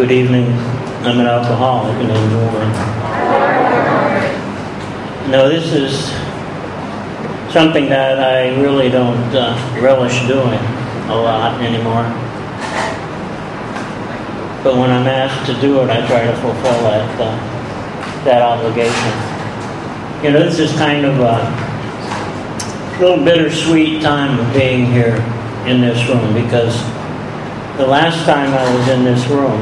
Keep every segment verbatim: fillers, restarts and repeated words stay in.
good evening. I'm an alcoholic and named Warren. No, this is something that I really don't uh, relish doing a lot anymore. But when I'm asked to do it, I try to fulfill that uh, that obligation. You know, this is kind of a little bittersweet time of being here in this room, because the last time I was in this room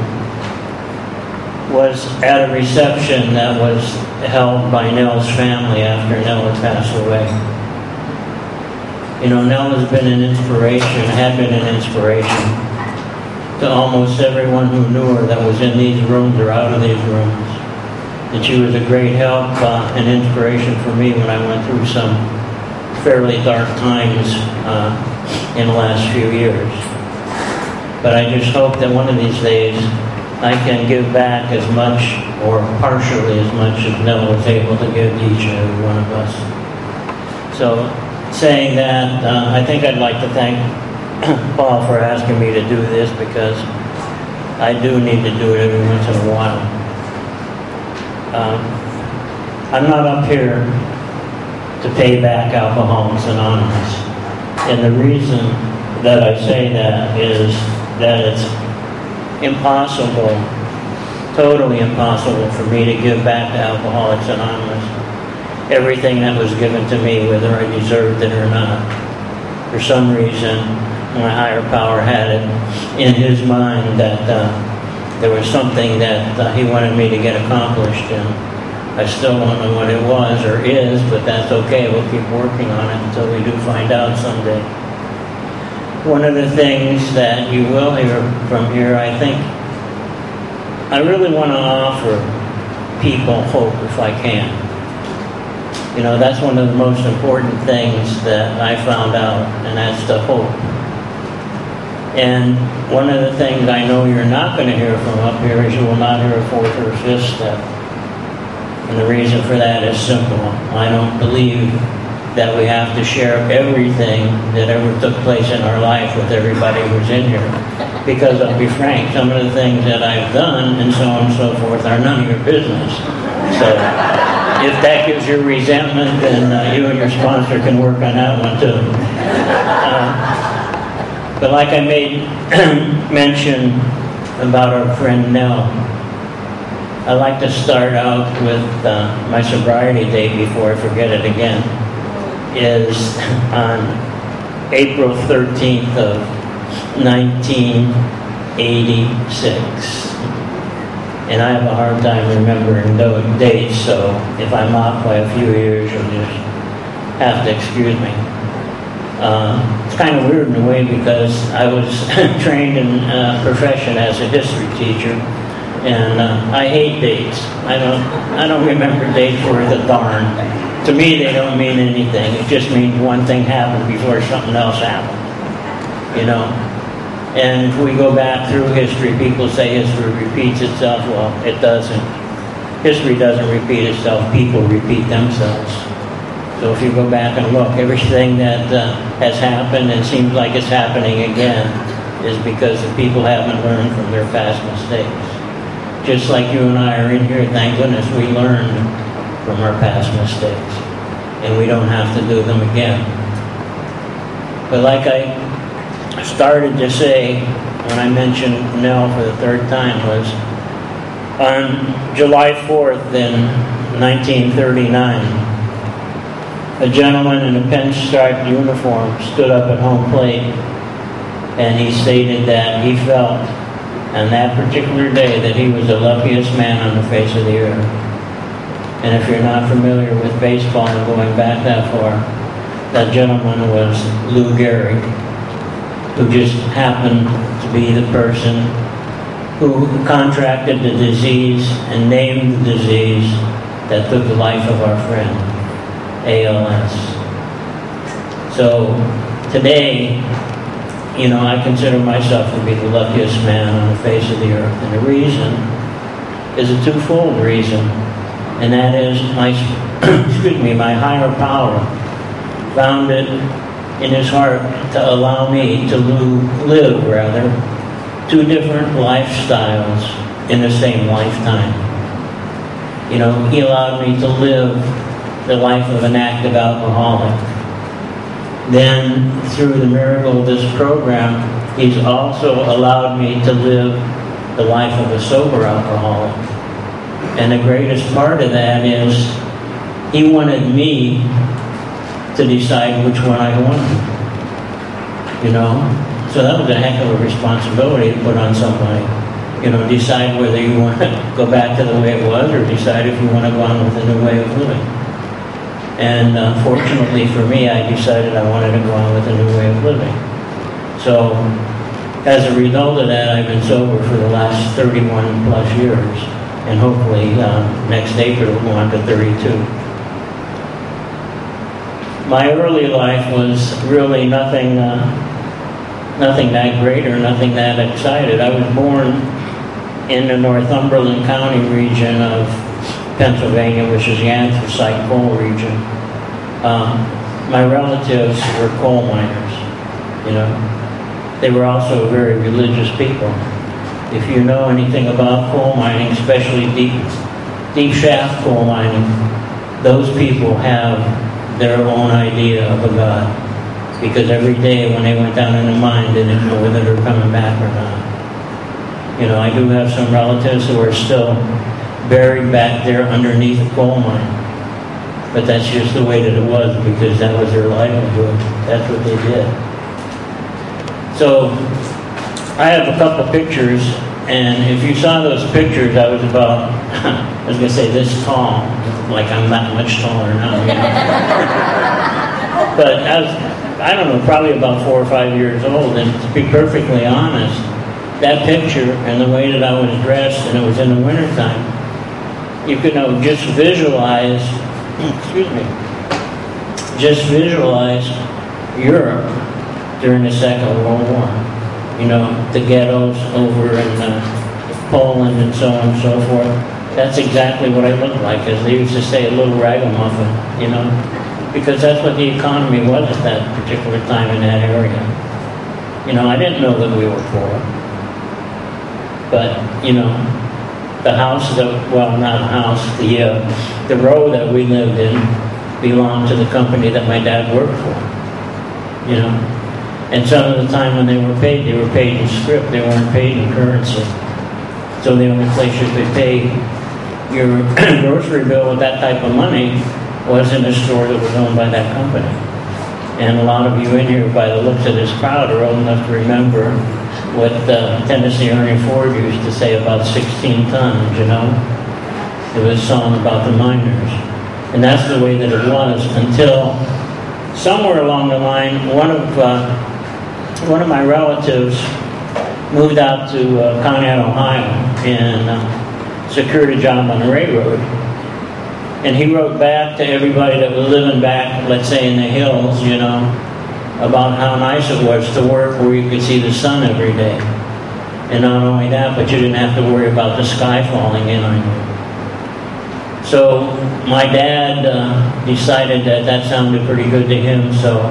was at a reception that was held by Nell's family after Nell had passed away. You know, Nell has been an inspiration, had been an inspiration to almost everyone who knew her that was in these rooms or out of these rooms. And she was a great help uh, and inspiration for me when I went through some fairly dark times uh, in the last few years. But I just hope that one of these days I can give back as much, or partially as much, as Nell was able to give each and every one of us. So, saying that, uh, I think I'd like to thank Paul for asking me to do this, because I do need to do it every once in a while. Um, I'm not up here to pay back Alcoholics Anonymous. And the reason that I say that is that it's impossible, totally impossible for me to give back to Alcoholics Anonymous everything that was given to me, whether I deserved it or not. For some reason, my higher power had it in his mind that uh, there was something that uh, he wanted me to get accomplished, and I still don't know what it was or is, but that's okay. We'll keep working on it until we do find out someday. One of the things that you will hear from here, I think, I really want to offer people hope if I can. You know, that's one of the most important things that I found out, and that's the hope. And one of the things I know you're not going to hear from up here is you will not hear a fourth or a fifth step. And the reason for that is simple. I don't believe that we have to share everything that ever took place in our life with everybody who's in here. Because I'll be frank, some of the things that I've done and so on and so forth are none of your business. So if that gives you resentment, then uh, you and your sponsor can work on that one too. Uh, but like I made mention about our friend Nell, I like to start out with uh, my sobriety date before I forget it again. Is on April thirteenth of nineteen eighty-six. And I have a hard time remembering those dates, so if I'm off by a few years, you'll just have to excuse me. Uh, it's kind of weird in a way, because I was trained in a profession as a history teacher, and uh, I hate dates. I don't, I don't remember dates worth a darn. To me, they don't mean anything. It just means one thing happened before something else happened. You know? And if we go back through history, people say history repeats itself. Well, it doesn't. History doesn't repeat itself. People repeat themselves. So if you go back and look, everything that uh, has happened and seems like it's happening again is because the people haven't learned from their past mistakes. Just like you and I are in here, thank goodness we learned from our past mistakes, and we don't have to do them again. But like I started to say when I mentioned Nell for the third time, was on July fourth in nineteen thirty-nine, a gentleman in a pinstriped uniform stood up at home plate, and he stated that he felt on that particular day that he was the luckiest man on the face of the earth. And if you're not familiar with baseball and going back that far, that gentleman was Lou Gehrig, who just happened to be the person who contracted the disease and named the disease that took the life of our friend, A L S. So today, you know, I consider myself to be the luckiest man on the face of the earth. And the reason is a twofold reason. And that is my, excuse me, my higher power found it in his heart to allow me to live, rather, two different lifestyles in the same lifetime. You know, he allowed me to live the life of an active alcoholic. Then, through the miracle of this program, he's also allowed me to live the life of a sober alcoholic. And the greatest part of that is he wanted me to decide which one I wanted. You know? So that was a heck of a responsibility to put on somebody. You know, decide whether you want to go back to the way it was or decide if you want to go on with a new way of living. And uh, fortunately for me, I decided I wanted to go on with a new way of living. So, as a result of that, I've been sober for the last thirty-one plus years. And hopefully, uh, next April, we'll go on to thirty-two. My early life was really nothing, uh, nothing that great or nothing that excited. I was born in the Northumberland County region of Pennsylvania, which is the anthracite coal region. Um, my relatives were coal miners, you know. They were also very religious people. If you know anything about coal mining, especially deep, deep shaft coal mining, those people have their own idea of a God. Because every day when they went down in the mine, they didn't know whether they were coming back or not. You know, I do have some relatives who are still buried back there underneath a coal mine. But that's just the way that it was, because that was their livelihood. That's what they did. So, I have a couple pictures, and if you saw those pictures, I was about, I was going to say this tall, like I'm not much taller now. You know? But I was, I don't know, probably about four or five years old, and to be perfectly honest, that picture and the way that I was dressed, and it was in the wintertime, you could know, just visualize, excuse me, just visualize Europe during the Second World War. You know, the ghettos over in uh, Poland and so on and so forth. That's exactly what I looked like, as they used to say, a little ragamuffin, you know, because that's what the economy was at that particular time in that area. You know, I didn't know that we were poor. But, you know, the house that, well, not a house, the uh, the row that we lived in belonged to the company that my dad worked for, you know. And some of the time when they were paid, they were paid in scrip. They weren't paid in currency. So the only place you could pay your grocery bill with that type of money was in a store that was owned by that company. And a lot of you in here, by the looks of this crowd, are old enough to remember what uh, Tennessee Ernie Ford used to say about sixteen tons, you know? It was a song about the miners. And that's the way that it was until somewhere along the line, one of uh, one of my relatives moved out to uh, Conneaut, Ohio, and uh, secured a job on the railroad. And he wrote back to everybody that was living back, let's say in the hills, you know, about how nice it was to work where you could see the sun every day. And not only that, but you didn't have to worry about the sky falling in on you. So my dad uh, decided that that sounded pretty good to him, so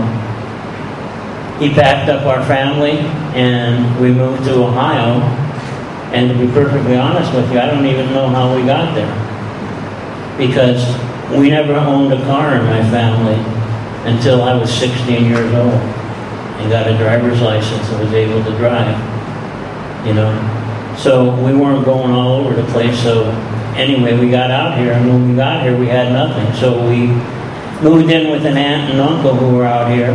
he packed up our family and we moved to Ohio. And to be perfectly honest with you, I don't even know how we got there, because we never owned a car in my family until I was sixteen years old and got a driver's license and was able to drive, you know. So we weren't going all over the place. So anyway, we got out here, and when we got here, we had nothing. So we moved in with an aunt and uncle who were out here,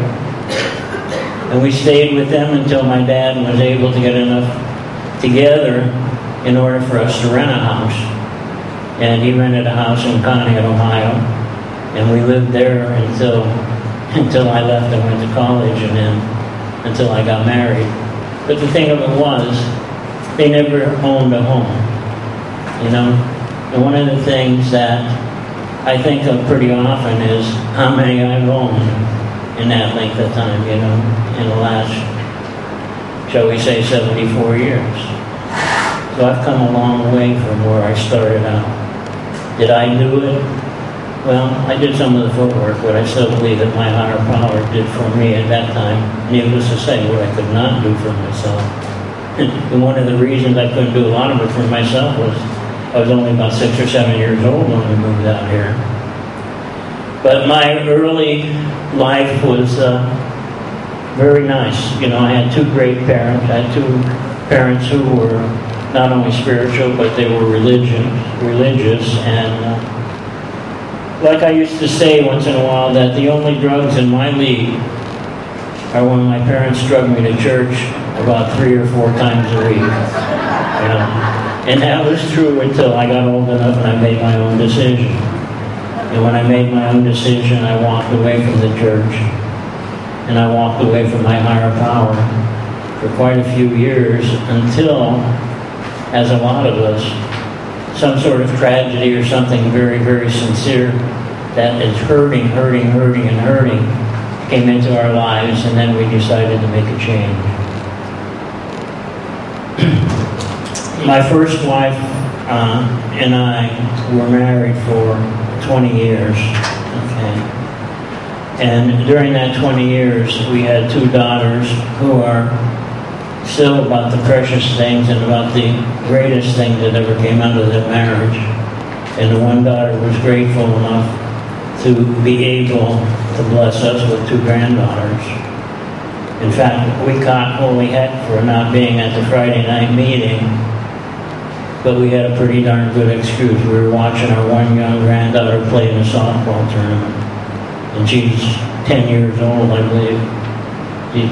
and we stayed with them until my dad was able to get enough together in order for us to rent a house. And he rented a house in Conneaut, Ohio, and we lived there until until I left and went to college, and then until I got married. But the thing of it was, they never owned a home, you know. And one of the things that I think of pretty often is how many I've owned in that length of time, you know, in the last, shall we say, seventy-four years. So I've come a long way from where I started out. Did I do it? Well, I did some of the footwork, but I still believe that my higher power did for me at that time. Needless to say, what I could not do for myself. And one of the reasons I couldn't do a lot of it for myself was I was only about six or seven years old when we moved out here. But my early life was uh, very nice. You know, I had two great parents. I had two parents who were not only spiritual, but they were religion, religious. And uh, like I used to say once in a while, that the only drugs in my league are when my parents drug me to church about three or four times a week. You know? And that was true until I got old enough and I made my own decision. And when I made my own decision, I walked away from the church. And I walked away from my higher power for quite a few years until, as a lot of us, some sort of tragedy or something very, very sincere that is hurting, hurting, hurting, and hurting came into our lives, and then we decided to make a change. My first wife uh, and I were married for twenty years. Okay. And during that twenty years, we had two daughters who are still about the precious things and about the greatest things that ever came out of their marriage. And the one daughter was grateful enough to be able to bless us with two granddaughters. In fact, we caught holy heck for not being at the Friday night meeting, but we had a pretty darn good excuse. We were watching our one young granddaughter play in a softball tournament. And she's ten years old, I believe. She,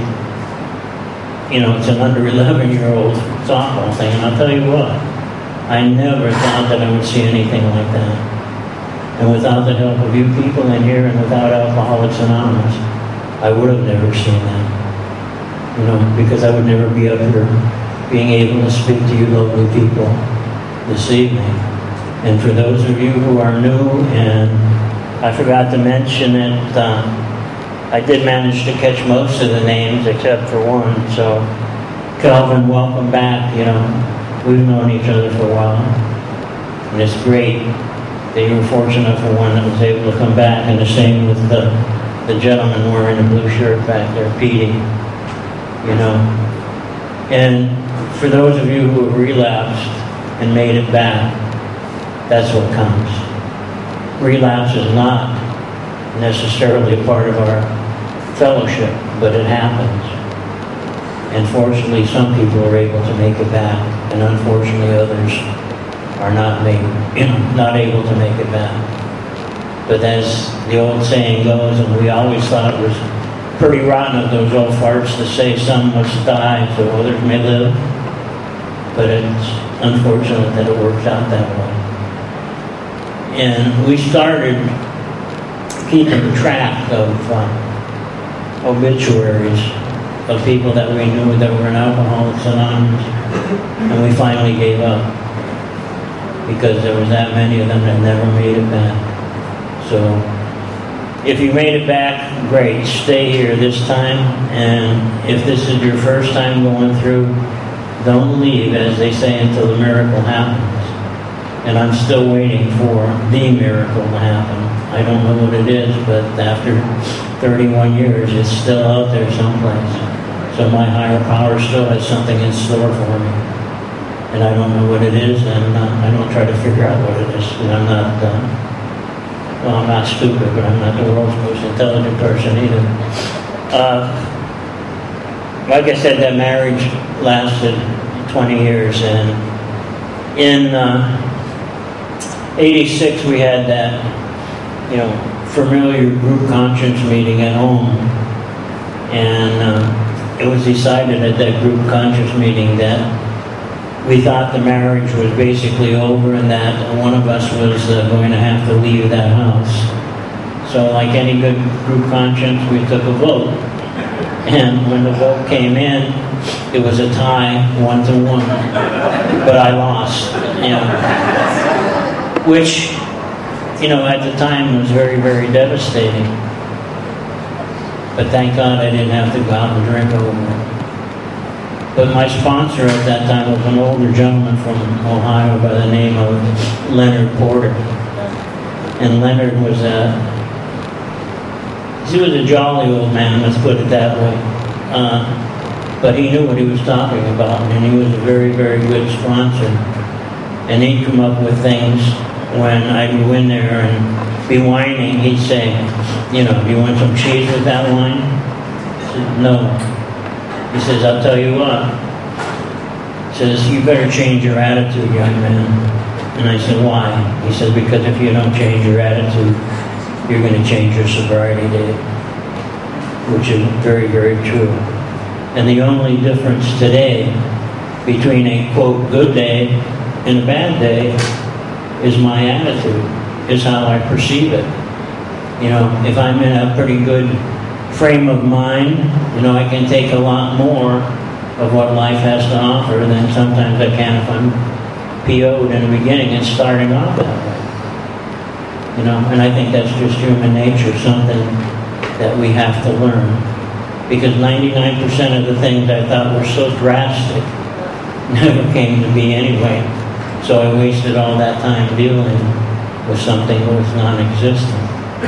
you know, it's an under eleven-year-old softball thing. And I'll tell you what, I never thought that I would see anything like that. And without the help of you people in here and without Alcoholics Anonymous, I would have never seen that. You know, because I would never be up here being able to speak to you lovely people this evening. And for those of you who are new, and I forgot to mention it, uh, I did manage to catch most of the names except for one. So, Calvin, welcome back. You know, we've known each other for a while. And it's great that you were fortunate for one that was able to come back. And the same with the, the gentleman wearing the blue shirt back there, Petey. You know. And for those of you who have relapsed and made it back, that's what counts. Relapse is not necessarily a part of our fellowship, but it happens. And fortunately, some people are able to make it back, and unfortunately, others are not made, you know, not able to make it back. But as the old saying goes, and we always thought it was pretty rotten of those old farts to say some must die so others may live. But it's unfortunate that it works out that way. And we started keeping track of uh, obituaries of people that we knew that were in Alcoholics Anonymous, and we finally gave up because there was that many of them that never made it back. So if you made it back, great, stay here this time, and if this is your first time going through, don't leave, as they say, until the miracle happens. And I'm still waiting for the miracle to happen. I don't know what it is, but after thirty-one years, it's still out there someplace. So my higher power still has something in store for me. And I don't know what it is, and uh, I don't try to figure out what it is. And I'm not, uh, well, I'm not stupid, but I'm not the world's most intelligent person either. Uh, like I said, that marriage lasted twenty years, and in uh, eighty-six we had that, you know, familiar group conscience meeting at home, and uh, it was decided at that group conscience meeting that we thought the marriage was basically over and that one of us was uh, going to have to leave that house. So like any good group conscience, we took a vote. And when the vote came in, it was a tie, one to one. But I lost, you know. Which, you know, at the time was very, very devastating. But thank God I didn't have to go out and drink over it. But my sponsor at that time was an older gentleman from Ohio by the name of Leonard Porter. And Leonard was a, he was a jolly old man, let's put it that way. Uh, but he knew what he was talking about, and he was a very, very good sponsor. And he'd come up with things when I'd go in there and be whining. He'd say, you know, do you want some cheese with that wine? I said, no. He says, I'll tell you what. He says, you better change your attitude, young man. And I said, why? He says, because if you don't change your attitude, you're going to change your sobriety date. Which is very, very true. And the only difference today between a, quote, good day and a bad day is my attitude, is how I perceive it. You know, if I'm in a pretty good frame of mind, you know, I can take a lot more of what life has to offer than sometimes I can if I'm P O'd in the beginning and starting off that way. You know, and I think that's just human nature, something that we have to learn. Because ninety-nine percent of the things I thought were so drastic never came to be anyway. So I wasted all that time dealing with something that was non-existent.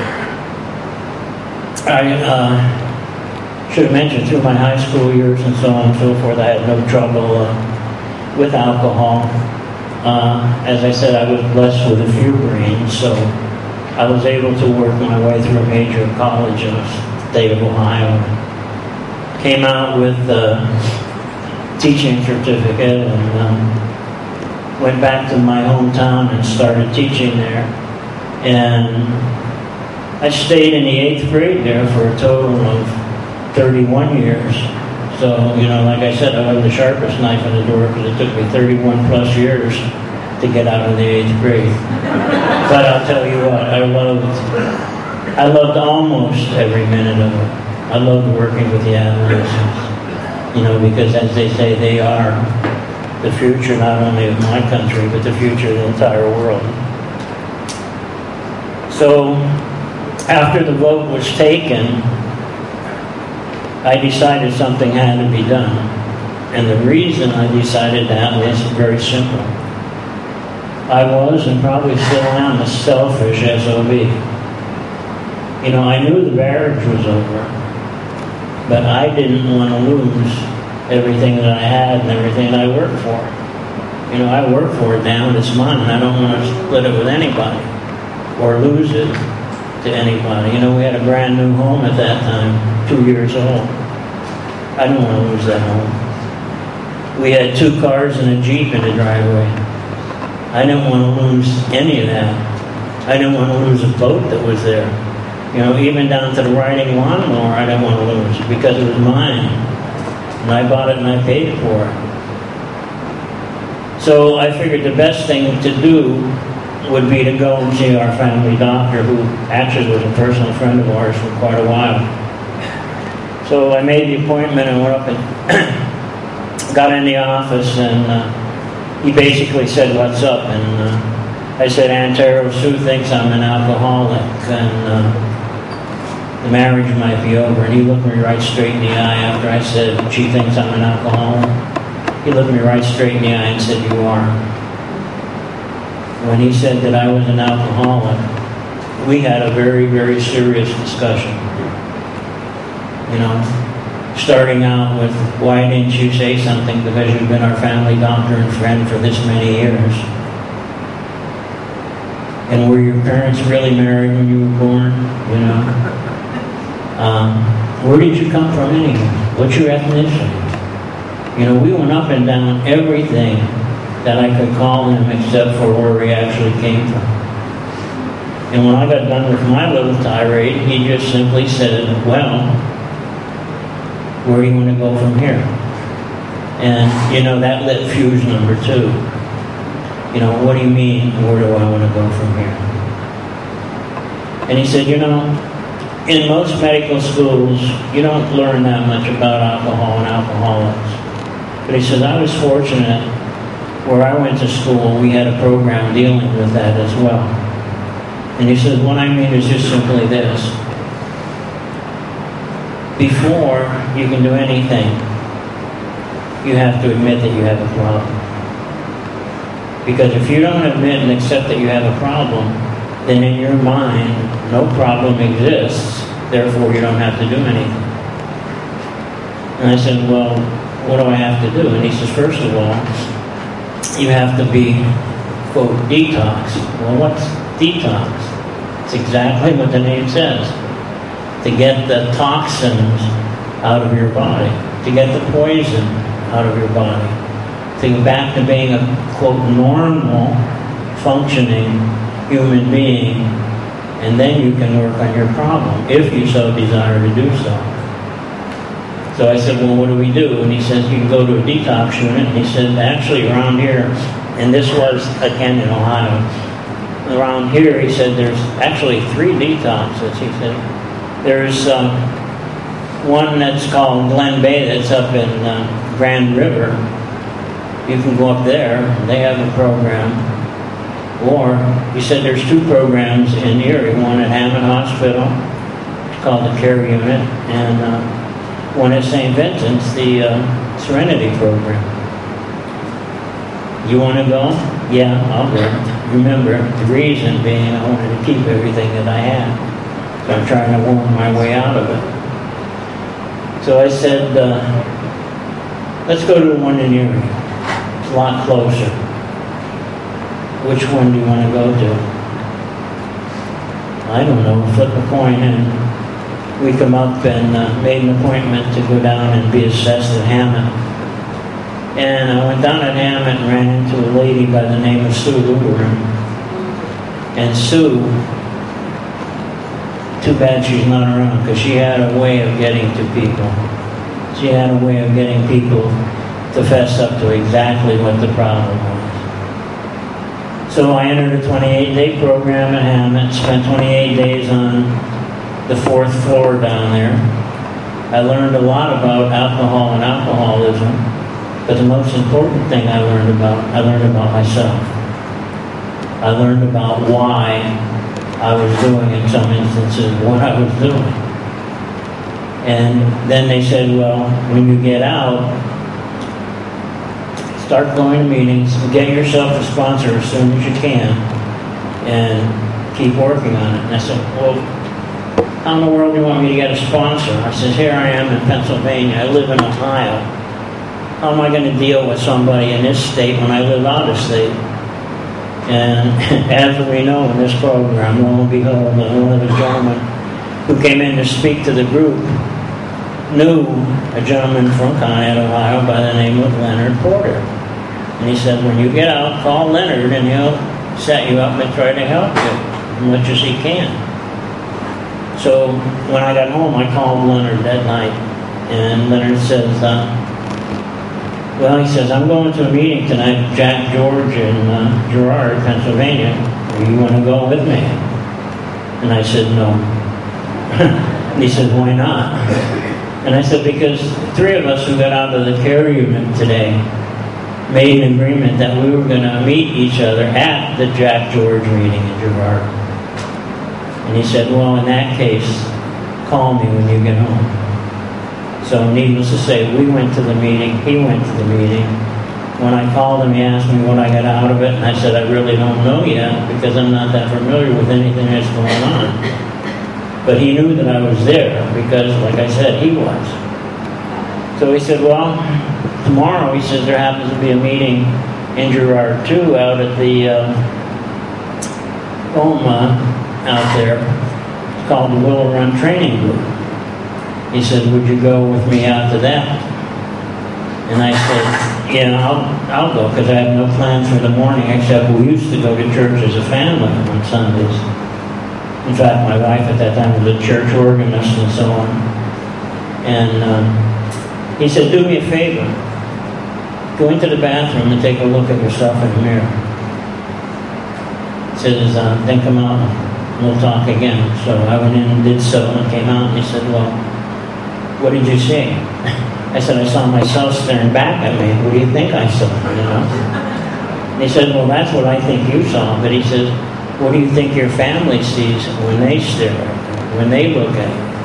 I uh, should have mentioned through my high school years and so on and so forth, I had no trouble uh, with alcohol. Uh, as I said, I was blessed with a few brains, so I was able to work my way through a major college in the state of Ohio. Came out with a teaching certificate and um, went back to my hometown and started teaching there. And I stayed in the eighth grade there for a total of thirty-one years. So, you know, like I said, I was the sharpest knife in the door because it took me thirty-one plus years to get out of the eighth grade. But I'll tell you what, I loved, I loved almost every minute of it. I loved working with the adolescents, you know, because as they say, they are the future not only of my country, but the future of the entire world. So, after the vote was taken, I decided something had to be done. And the reason I decided that was very simple. I was, and probably still am, a selfish S O B. You know, I knew the marriage was over, but I didn't want to lose everything that I had and everything that I worked for. You know, I worked for it now and it's mine, and I don't want to split it with anybody or lose it to anybody. You know, we had a brand new home at that time, two years old. I didn't want to lose that home. We had two cars and a Jeep in the driveway. I didn't want to lose any of that. I didn't want to lose a boat that was there. You know, even down to the riding lawnmower, I didn't want to lose it because it was mine. And I bought it and I paid for it. So I figured the best thing to do would be to go and see our family doctor, who actually was a personal friend of ours for quite a while. So I made the appointment and went up and got in the office, and uh, he basically said, "What's up?" And uh, I said, "Antero, Sue thinks I'm an alcoholic, and uh, the marriage might be over." And he looked me right straight in the eye after I said, "She thinks I'm an alcoholic." He looked me right straight in the eye and said, "You are." When he said that I was an alcoholic, we had a very, very serious discussion. You know, starting out with, "Why didn't you say something? Because you've been our family doctor and friend for this many years. And were your parents really married when you were born? You know, um, where did you come from anyway? What's your ethnicity?" You know, we went up and down everything that I could call him except for where he actually came from. And when I got done with my little tirade, he just simply said, "Well, where do you want to go from here?" And, you know, that lit fuse number two. You know, "What do you mean, where do I want to go from here?" And he said, "You know, in most medical schools, you don't learn that much about alcohol and alcoholics." But he says, "I was fortunate where I went to school, we had a program dealing with that as well." And he says, "What I mean is just simply this. Before you can do anything, you have to admit that you have a problem. Because if you don't admit and accept that you have a problem, then in your mind, no problem exists. Therefore, you don't have to do anything." And I said, "Well, what do I have to do? And he says, first of all, you have to be, quote, detox. Well, what's detox? It's exactly what the name says. To get the toxins out of your body, to get the poison out of your body, to go back to being a, quote, normal, functioning human being, and then you can work on your problem, if you so desire to do so. So I said, well, what do we do? And he says, you can go to a detox unit. And he said, actually, around here, and this was, again, in Ohio, around here, he said, there's actually three detoxes. He said, there's um, one that's called Glen Bay that's up in uh, Grand River. You can go up there. They have a program. Or, he said, there's two programs in Erie. One at Hammond Hospital. It's called the Care Unit. And uh, one at Saint Vincent's, the uh, Serenity Program. You want to go? Yeah, I'll go. Remember, the reason being I wanted to keep everything that I had. So I'm trying to work my way out of it. So I said, uh, let's go to the one in Erie. It's a lot closer. Which one do you want to go to? I don't know. Flip a coin, and we come up and uh, made an appointment to go down and be assessed at Hammond. And I went down at Hammond and ran into a lady by the name of Sue Luberin. And Sue, too bad she's not around, because she had a way of getting to people. She had a way of getting people to fess up to exactly what the problem was. So I entered a twenty-eight day program at Hammond, spent twenty-eight days on the fourth floor down there. I learned a lot about alcohol and alcoholism, but the most important thing I learned about, I learned about myself. I learned about why I was doing, in some instances, what I was doing. And then they said, well, when you get out, start going to meetings, get yourself a sponsor as soon as you can, and keep working on it. And I said, well, how in the world do you want me to get a sponsor? I said, here I am in Pennsylvania. I live in Ohio. How am I going to deal with somebody in this state when I live out of state? And as we know in this program, lo and behold, one of the gentlemen who came in to speak to the group knew a gentleman from Conneaut, Ohio by the name of Leonard Porter. And he said, when you get out, call Leonard and he'll set you up and try to help you as much as he can. So when I got home, I called Leonard that night, and Leonard says, uh, well, he says, I'm going to a meeting tonight with Jack George in uh, Girard, Pennsylvania. Do you want to go with me? And I said, no. And he said, why not? And I said, because three of us who got out of the care unit today made an agreement that we were going to meet each other at the Jack George meeting in Girard. And he said, well, in that case, call me when you get home. So needless to say, we went to the meeting, he went to the meeting. When I called him, he asked me what I got out of it, and I said, I really don't know yet, because I'm not that familiar with anything that's going on. But he knew that I was there, because, like I said, he was. So he said, well, tomorrow, he says, there happens to be a meeting in Girard, too, out at the uh, OMA out there. It's called the Willow Run Training Group. He said, would you go with me out to that? And I said, yeah, I'll, I'll go, because I have no plans for the morning, except we used to go to church as a family on Sundays. In fact, my wife at that time was a church organist and so on. And um, he said, do me a favor. Go into the bathroom and take a look at yourself in the mirror. He says, uh, then come out and we'll talk again. So I went in and did so and came out, and he said, well, what did you see? I said, I saw myself staring back at me. What do you think I saw? You know? And he said, well, that's what I think you saw. But he says, what do you think your family sees when they stare at you, when they look at you?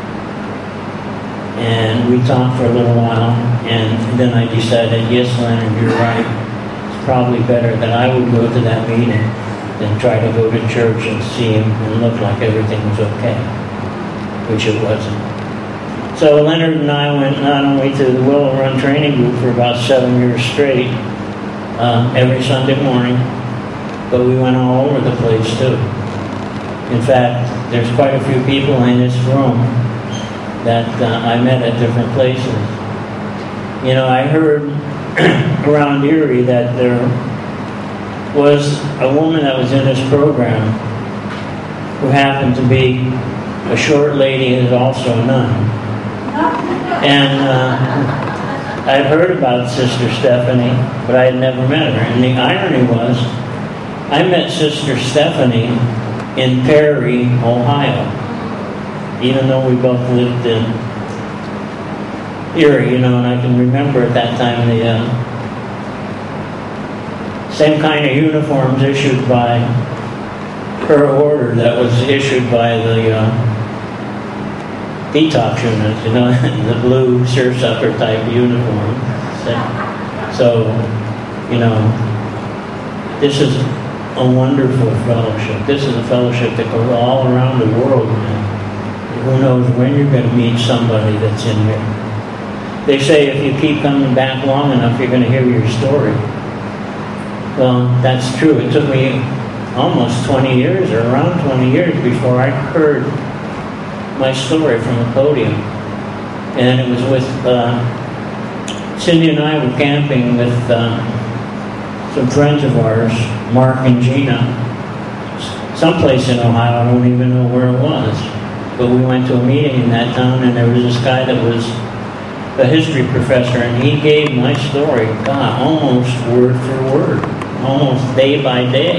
And we talked for a little while, and then I decided, yes, Leonard, you're right. It's probably better that I would go to that meeting than try to go to church and see him and look like everything was okay, which it wasn't. So So Leonard and I went not only to the Willow Run training group for about seven years straight, uh, every Sunday morning, but we went all over the place too. In fact, there's quite a few people in this room that uh, I met at different places. You know, I heard around Erie that there was a woman that was in this program who happened to be a short lady who's also a nun. And uh, I'd heard about Sister Stephanie, but I had never met her. And the irony was, I met Sister Stephanie in Perry, Ohio, even though we both lived in Erie, you know, and I can remember at that time the uh, same kind of uniforms issued by her order that was issued by the uh, detox units, you know, the blue seersucker type uniform. So, you know, this is a wonderful fellowship. This is a fellowship that goes all around the world, man. Who knows when you're going to meet somebody that's in here. They say if you keep coming back long enough, you're going to hear your story. Well, that's true. It took me almost twenty years, or around twenty years, before I heard my story from the podium. And it was with, uh, Cindy and I were camping with uh, some friends of ours, Mark and Gina, someplace in Ohio. I don't even know where it was. But we went to a meeting in that town, and there was this guy that was a history professor, and he gave my story, God, almost word for word, almost day by day.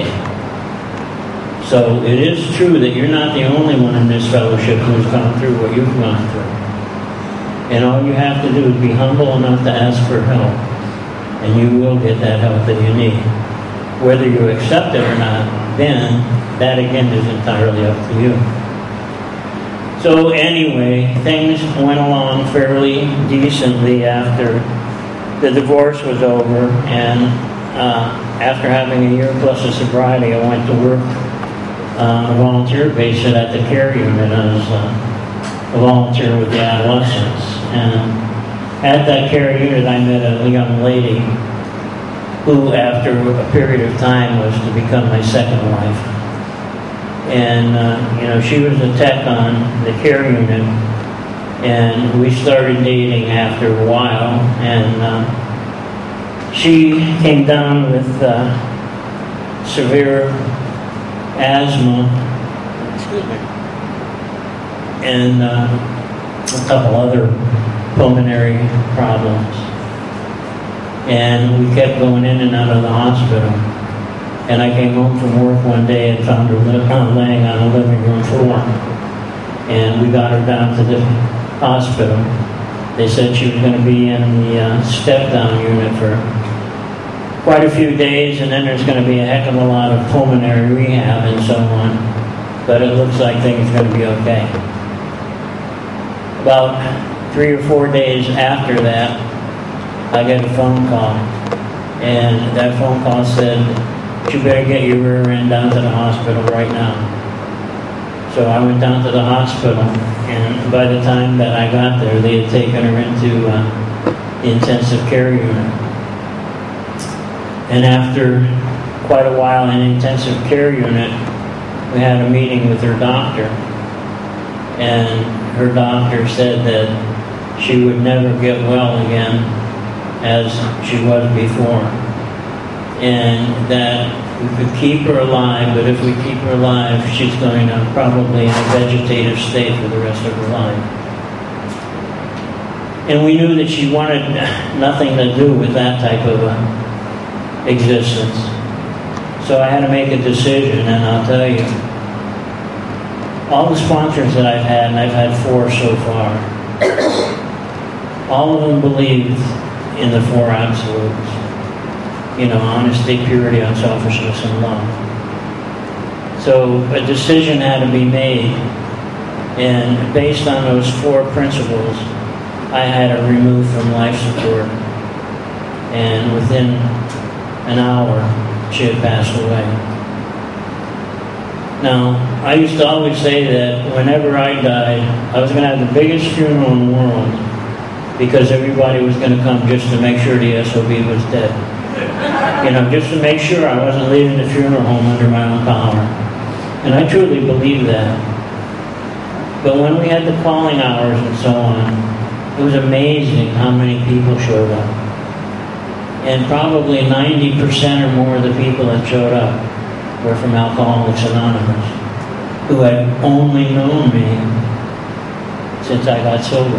So it is true that you're not the only one in this fellowship who's gone through what you've gone through. And all you have to do is be humble enough to ask for help, and you will get that help that you need. Whether you accept it or not, then that again is entirely up to you. So anyway, things went along fairly decently after the divorce was over, and uh, after having a year plus of sobriety, I went to work on a volunteer basis at the care unit as uh, a volunteer with the adolescents. And at that care unit, I met a young lady who, after a period of time, was to become my second wife. And, uh, you know, she was a tech on the care unit, and we started dating after a while, and uh, she came down with uh, severe asthma, excuse me, and uh, a couple other pulmonary problems. And we kept going in and out of the hospital. And I came home from work one day and found her li- laying on the living room floor. And we got her down to the hospital. They said she was going to be in the uh, step-down unit for quite a few days, and then there's going to be a heck of a lot of pulmonary rehab and so on. But it looks like things are going to be okay. About three or four days after that, I get a phone call. And that phone call said, you better get your rear end down to the hospital right now. So I went down to the hospital, and by the time that I got there, they had taken her into uh, the intensive care unit. And after quite a while in the intensive care unit, we had a meeting with her doctor. And her doctor said that she would never get well again as she was before. And that we could keep her alive, but if we keep her alive, she's going to probably in a vegetative state for the rest of her life. And we knew that she wanted nothing to do with that type of uh, existence. So I had to make a decision, and I'll tell you, all the sponsors that I've had, and I've had four so far, all of them believed in the four absolutes. You know, honesty, purity, unselfishness, and love. So a decision had to be made, and based on those four principles, I had her removed from life support, and within an hour, she had passed away. Now, I used to always say that whenever I died, I was going to have the biggest funeral in the world because everybody was going to come just to make sure the S O B was dead. You know, just to make sure I wasn't leaving the funeral home under my own power. And I truly believe that. But when we had the calling hours and so on, it was amazing how many people showed up. And probably ninety percent or more of the people that showed up were from Alcoholics Anonymous, who had only known me since I got sober.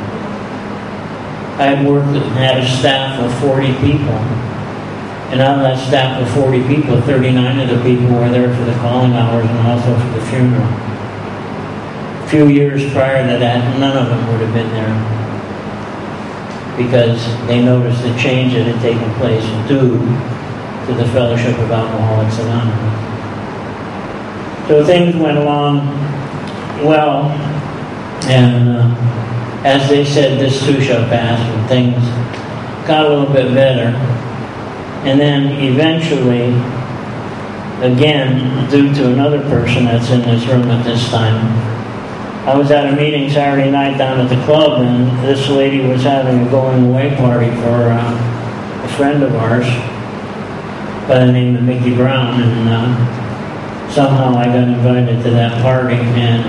I had worked and had a staff of forty people. And out of that staff of forty people, thirty-nine of the people were there for the calling hours and also for the funeral. A few years prior to that, none of them would have been there because they noticed the change that had taken place due to the Fellowship of Alcoholics Anonymous. So things went along well, and uh, as they said, this too shall pass, and things got a little bit better. And then eventually, again, due to another person that's in this room at this time, I was at a meeting Saturday night down at the club, and this lady was having a going-away party for uh, a friend of ours by the name of Mickey Brown, and uh, somehow I got invited to that party, and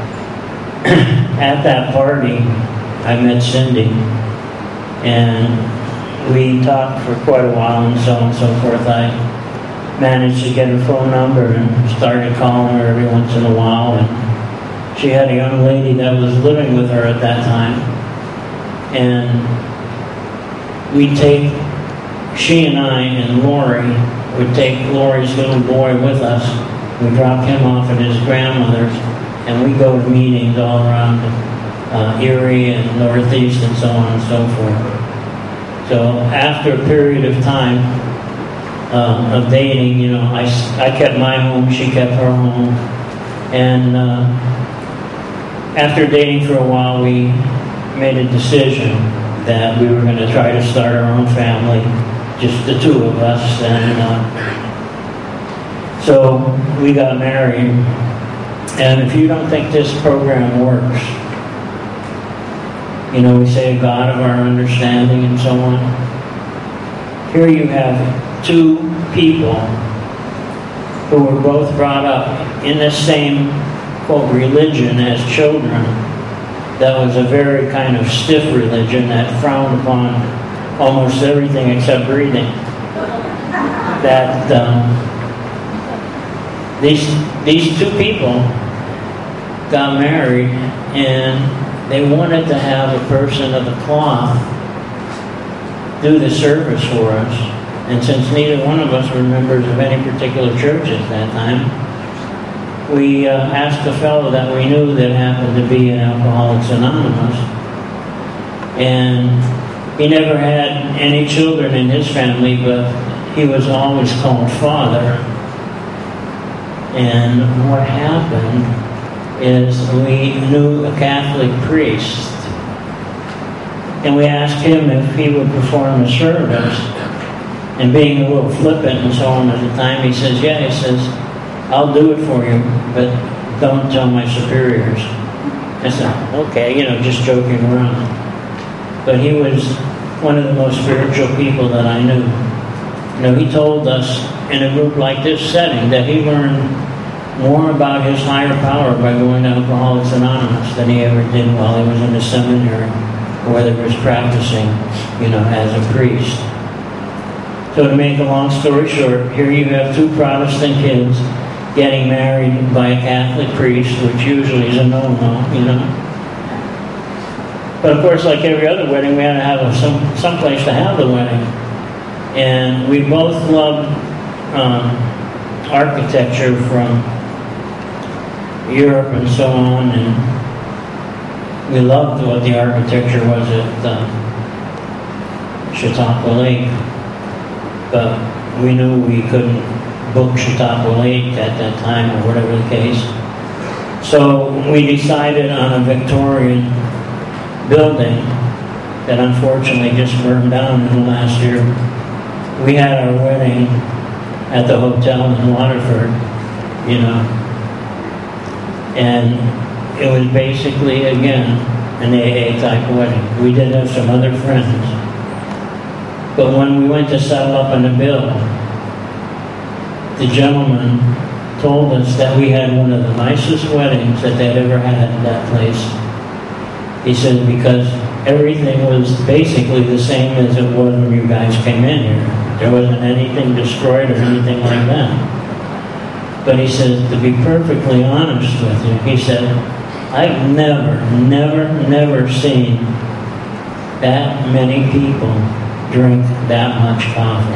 at that party, I met Cindy, and we talked for quite a while and so on and so forth. I managed to get her phone number and started calling her every once in a while. And she had a young lady that was living with her at that time. And we'd take, she and I and Lori would take Lori's little boy with us. We'd drop him off at his grandmother's, and we'd go to meetings all around uh, Erie and Northeast and so on and so forth. So after a period of time uh, of dating, you know, I, I kept my home, she kept her home. And uh, after dating for a while, we made a decision that we were going to try to start our own family, just the two of us. And uh, so we got married. And if you don't think this program works, you know, we say a God of our understanding and so on. Here you have two people who were both brought up in the same, quote, religion as children. That was a very kind of stiff religion that frowned upon almost everything except breathing. That um, these these two people got married, and they wanted to have a person of the cloth do the service for us. And since neither one of us were members of any particular church at that time, we uh, asked a fellow that we knew that happened to be in Alcoholics Anonymous. And he never had any children in his family, but he was always called Father. And what happened is we knew a Catholic priest, and we asked him if he would perform a service. And being a little flippant and so on at the time, he says, yeah, he says, I'll do it for you, but don't tell my superiors. I said, okay, you know, just joking around. But he was one of the most spiritual people that I knew. You know, he told us in a group like this setting that he learned more about his higher power by going to Alcoholics Anonymous than he ever did while he was in the seminary or whether he was practicing, you know, as a priest. So to make a long story short, here you have two Protestant kids getting married by a Catholic priest, which usually is a no-no, you know. But of course, like every other wedding, we had to have a, some some place to have the wedding. And we both loved um, architecture from Europe and so on, and we loved what the architecture was at uh, Chautauqua Lake. But we knew we couldn't book Chautauqua Lake at that time, or whatever the case. So we decided on a Victorian building that unfortunately just burned down in the last year. We had our wedding at the hotel in Waterford, you know, And it was basically, again, an A A type wedding. We did have some other friends. But when we went to settle up on the bill, the gentleman told us that we had one of the nicest weddings that they'd ever had in that place. He said because everything was basically the same as it was when you guys came in here. There wasn't anything destroyed or anything like that. But he said, to be perfectly honest with you, he said, I've never, never, never seen that many people drink that much coffee.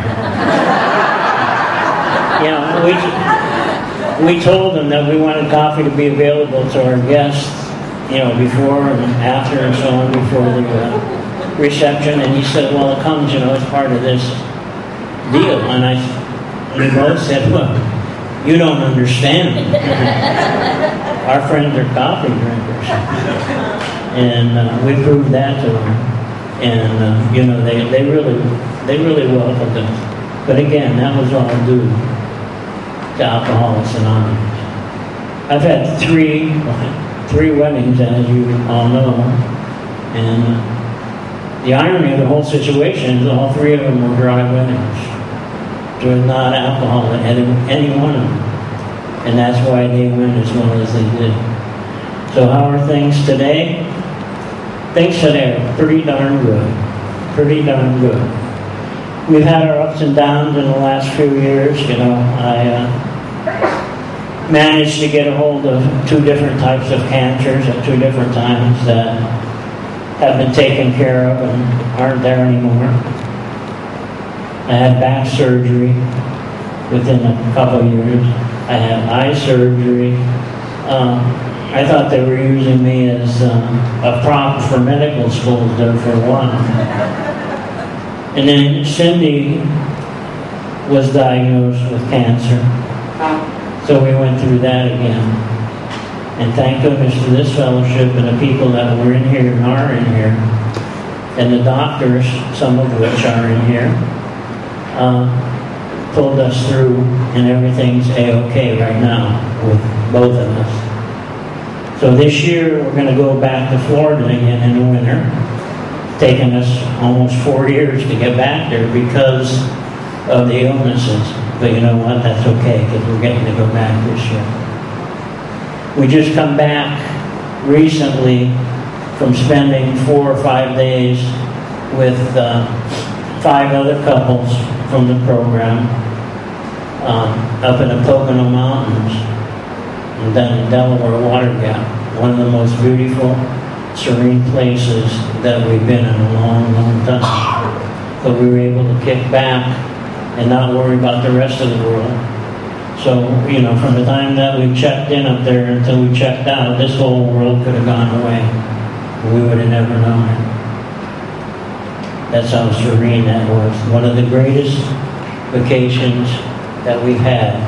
You know, we, we told them that we wanted coffee to be available to our guests, you know, before and after and so on, before the uh, reception. And he said, well, it comes, you know, as part of this deal. And I, we both said, look, you don't understand. Our friends are coffee drinkers. And uh, we proved that to them. And, uh, you know, they, they really they really welcomed us. But again, that was all due to Alcoholics Anonymous. I've had three, three weddings, as you all know. And uh, the irony of the whole situation is all three of them were dry weddings. There was not alcohol in any, any one of them. And that's why they went as well as they did. So how are things today? Things today are pretty darn good. Pretty darn good. We've had our ups and downs in the last few years. You know, I uh, managed to get a hold of two different types of cancers at two different times that have been taken care of and aren't there anymore. I had back surgery within a couple of years. I had eye surgery. Um, I thought they were using me as um, a prop for medical schools there for a while. And then Cindy was diagnosed with cancer. So we went through that again. And thank goodness for this fellowship and the people that were in here and are in here. And the doctors, some of which are in here, uh, pulled us through, and everything's A-okay right now with both of us. So this year we're going to go back to Florida again in the winter. It's taken us almost four years to get back there because of the illnesses. But you know what? That's okay because we're getting to go back this year. We just come back recently from spending four or five days with uh, five other couples from the program um, up in the Pocono Mountains and then in Delaware Water Gap, one of the most beautiful, serene places that we've been in a long, long time. But we were able to kick back and not worry about the rest of the world. So, you know, from the time that we checked in up there until we checked out, this whole world could have gone away. We would have never known it. That's how serene that was. One of the greatest vacations that we've had.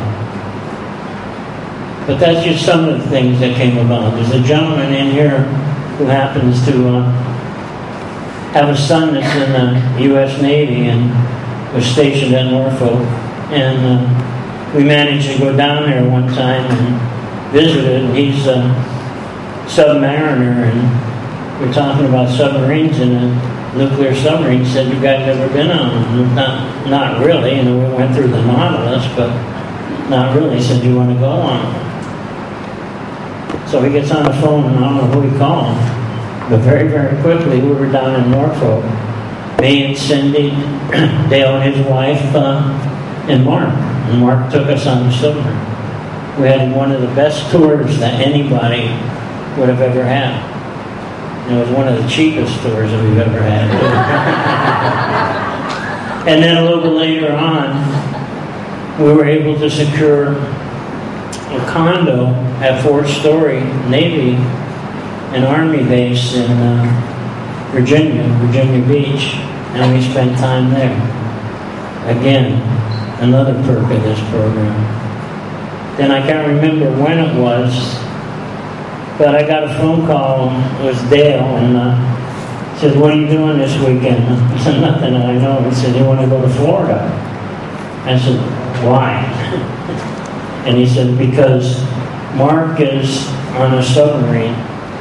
But that's just some of the things that came about. There's a gentleman in here who happens to uh, have a son that's in the U S Navy and was stationed at Norfolk. And uh, we managed to go down there one time and visit it. And he's a submariner, and we're talking about submarines and a nuclear submarine. He said, you guys ever been on them? Not, not really. You know, we went through the Nautilus, but not really. He said, do you want to go on them? So he gets on the phone, and I don't know who he called. But very, very quickly, we were down in Norfolk. Me and Cindy, Dale and his wife, uh, and Mark. And Mark took us on the submarine. We had one of the best tours that anybody would have ever had. It was one of the cheapest tours that we've ever had. And then a little bit later on, we were able to secure a condo at fourth story Navy and Army base in uh, Virginia, Virginia Beach, and we spent time there. Again, another perk of this program. Then I can't remember when it was, but I got a phone call. It was Dale, and uh, said, what are you doing this weekend? I said, nothing, I know. He said, you want to go to Florida? I said, why? And he said, because Mark is on a submarine,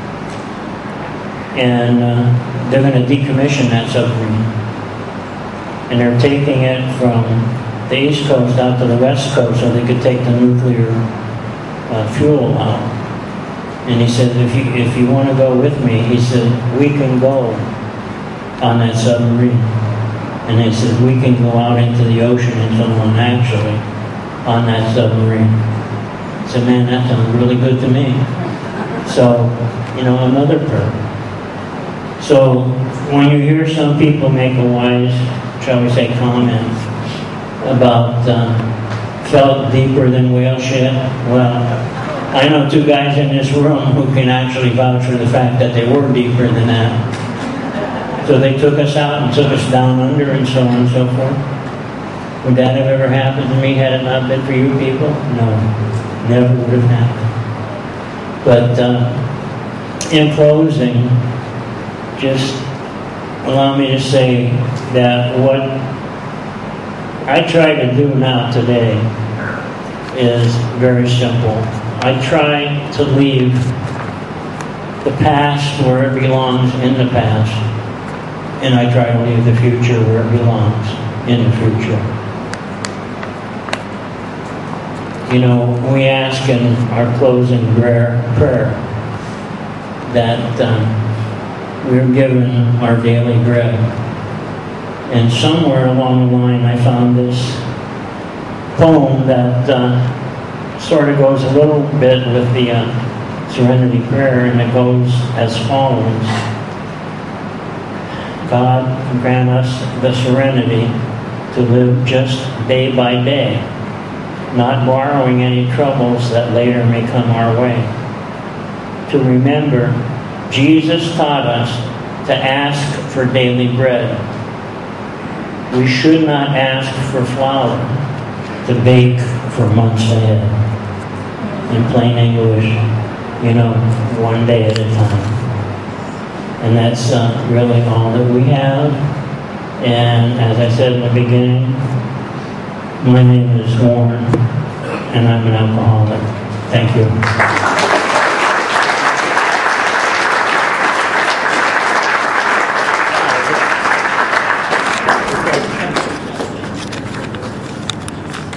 and uh, they're going to decommission that submarine. And they're taking it from the East Coast out to the West Coast so they could take the nuclear uh, fuel out. And he said, if you, if you want to go with me, he said, we can go on that submarine. And he said, we can go out into the ocean and someone actually on that submarine. I said, man, that sounds really good to me. So, you know, another perk. So, when you hear some people make a wise, shall we say, comment about uh, felt deeper than whale shit, well, I know two guys in this room who can actually vouch for the fact that they were deeper than that. So they took us out and took us down under and so on and so forth. Would that have ever happened to me had it not been for you people? No, never would have happened. But uh, in closing, just allow me to say that what I try to do now today is very simple. I try to leave the past where it belongs in the past, and I try to leave the future where it belongs in the future. You know, we ask in our closing prayer, prayer that um, we're given our daily bread. And somewhere along the line I found this poem that uh, sort of goes a little bit with the uh, Serenity Prayer, and it goes as follows. God, grant us the serenity to live just day by day, not borrowing any troubles that later may come our way. To remember, Jesus taught us to ask for daily bread. We should not ask for flour to bake for months ahead. In plain English, you know, one day at a time. And that's uh, really all that we have. And as I said in the beginning, my name is Warren, and I'm an alcoholic. Thank you.